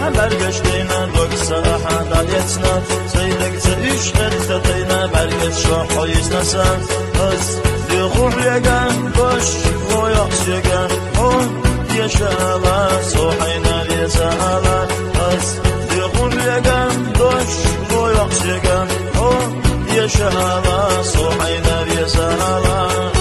برگشتینا دوک ساحه دلیتنا سیدک تیش اتتینا برگشت شاحیز نسان از دیخوح یگان باش ویاس یگان اون یشالا سوحینا لیزالا از دیخوح یگان باش ویاس یگان اون یشالا سوحینا لیزالا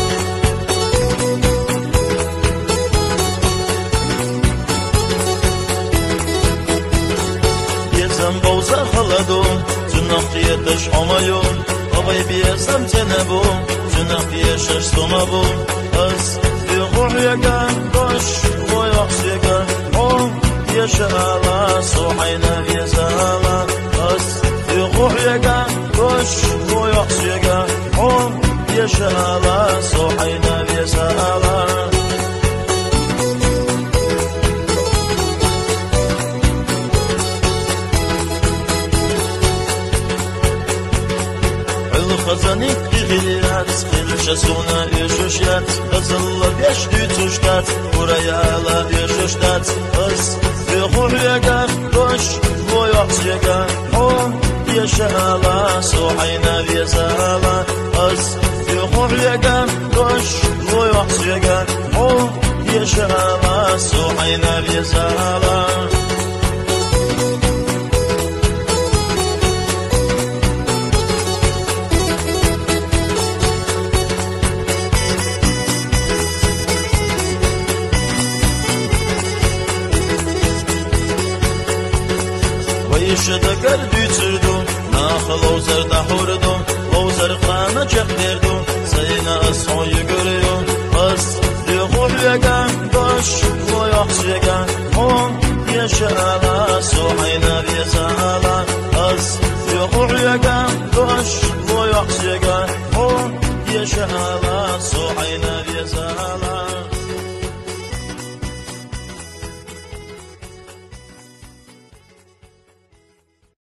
بوزه خلدو جناقیه دش آمایون آبای بیازم تنبو جناقیه ششتوما بو از دیخوح یگان باش ویاس یگان اون یشالا سوحینا لیزالا از دیخوح یگان باش ویاس یگان اون یشالا سوحینا لیزالا خزانيك بغيرات خيل شسونا يشوشات غزل بيشتي تشتات وريالا يشوشتات اس بيخوح يقان دوش ويحس يقان حوم يشالا سوحينا ليزالا اس بيخوح يقان دوش ويحس يقان حوم يشالا سوحينا ليزالا شدگر دیتردم نخل وزر دهوردم وزر قامه جبردم سینا اسای گریم از دیخوح یگان باش ویاس یگان اون یشالا سوحینا لیزالا از دیخوح یگان باش ویاس یگان اون یشالا